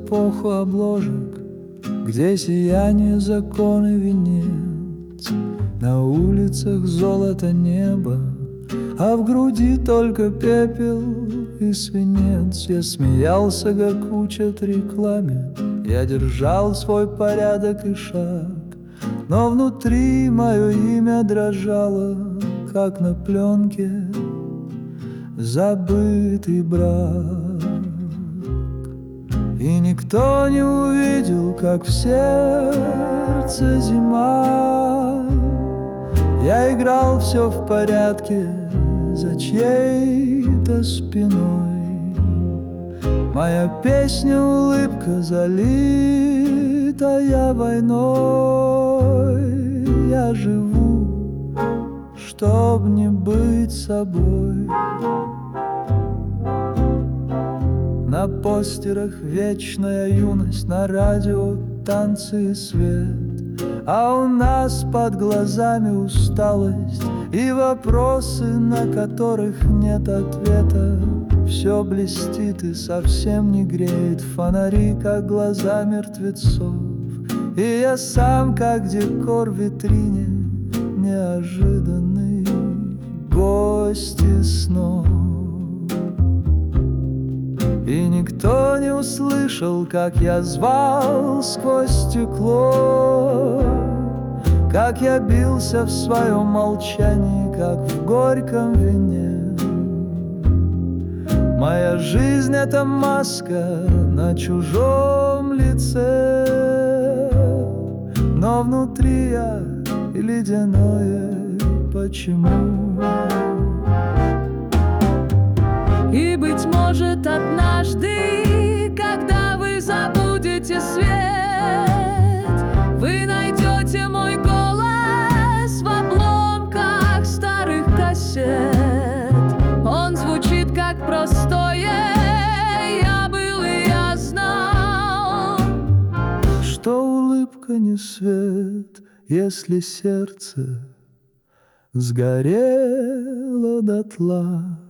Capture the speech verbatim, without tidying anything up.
эпоху обложек, где сияние закон и венец. На улицах золото неба, а в груди только пепел и свинец. Я смеялся, как учат рекламе, я держал свой порядок и шаг, но внутри мое имя дрожало, как на пленке забытый брак. И никто не увидел, как в сердце зима. Я играл все в порядке за чьей-то спиной. Моя песня — улыбка, залитая войной. Я живу, чтоб не быть собой. На постерах вечная юность, на радио танцы и свет, а у нас под глазами усталость и вопросы, на которых нет ответа. Все блестит и совсем не греет, фонари, как глаза мертвецов, и я сам, как декор в витрине, неожиданный гость из снов. И никто не услышал, как я звал сквозь стекло, как я бился в своем молчании, как в горьком вине. Моя жизнь — это маска на чужом лице, но внутри я ледяное почему. И, быть может, однажды, когда вы забудете свет, вы найдете мой голос в обломках старых кассет. Он звучит как простое «я был и я знал», что улыбка не свет, если сердце сгорело дотла.